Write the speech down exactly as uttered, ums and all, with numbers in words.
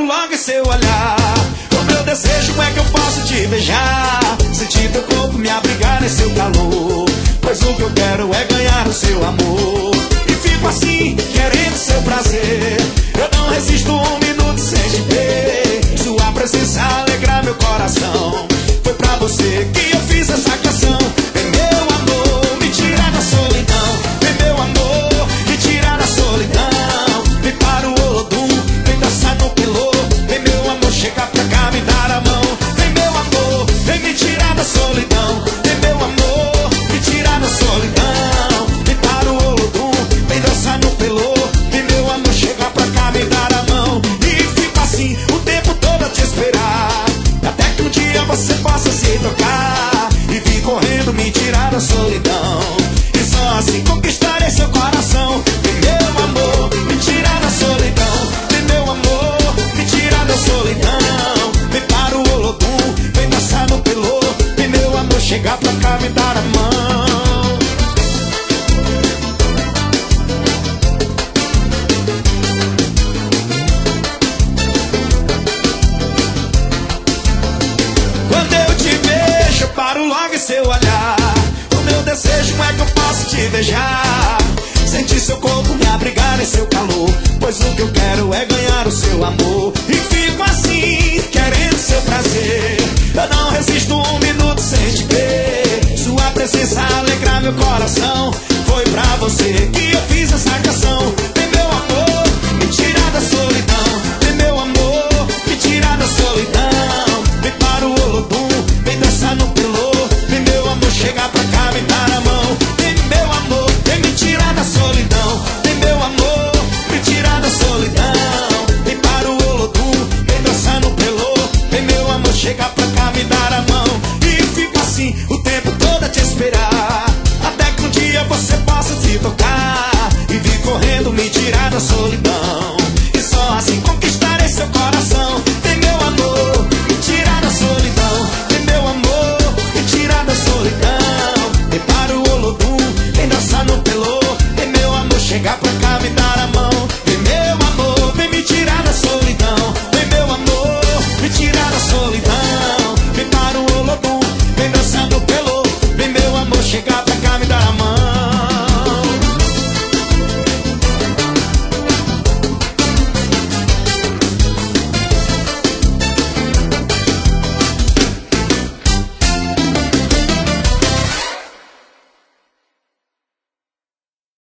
paro logo em seu olhar. O meu desejo é que eu possa te beijar, sentir teu corpo me abrigar em seu calor, pois o que eu quero é ganhar o seu amor. E fico assim, querendo seu prazer, eu não resisto um minuto sem te ver. Sua presença alegra meu coração, foi pra você que eu fiz essa canção. Vem meu amor, me tira da solidão. Vem meu amor, me tira da solidão. Vem para o Olodum, vem dançar no pilô. Vem meu amor, chega pra cá, me dar a mão. Vem meu amor, vem me tirar da solidão. Vem meu amor, me tirar da solidão. Vem para o Olodum, vem dançar no pilô. Vem meu amor, chega pra cá, me dar a mão. E fica assim o tempo todo a te esperar, até que um dia você possa se tocar e vir correndo me tirar da solidão. E só assim conquistarei seu coração. Vem meu amor, me tirar da solidão. Vem meu amor, me tirar da solidão. Vem para o Olodum, vem dançar no pelô. Vem meu amor, chegar pra cá, me dar a mão. Quando eu te vejo, eu paro logo em seu olhar. O meu desejo é que eu possa te beijar, sentir seu corpo me abrigar em seu calor, pois o que eu quero é ganhar o seu amor. E fico assim, querendo seu prazer, eu não resisto um minuto sem te ver. Sua presença alegra meu coração, foi pra você que eu fiz essa canção.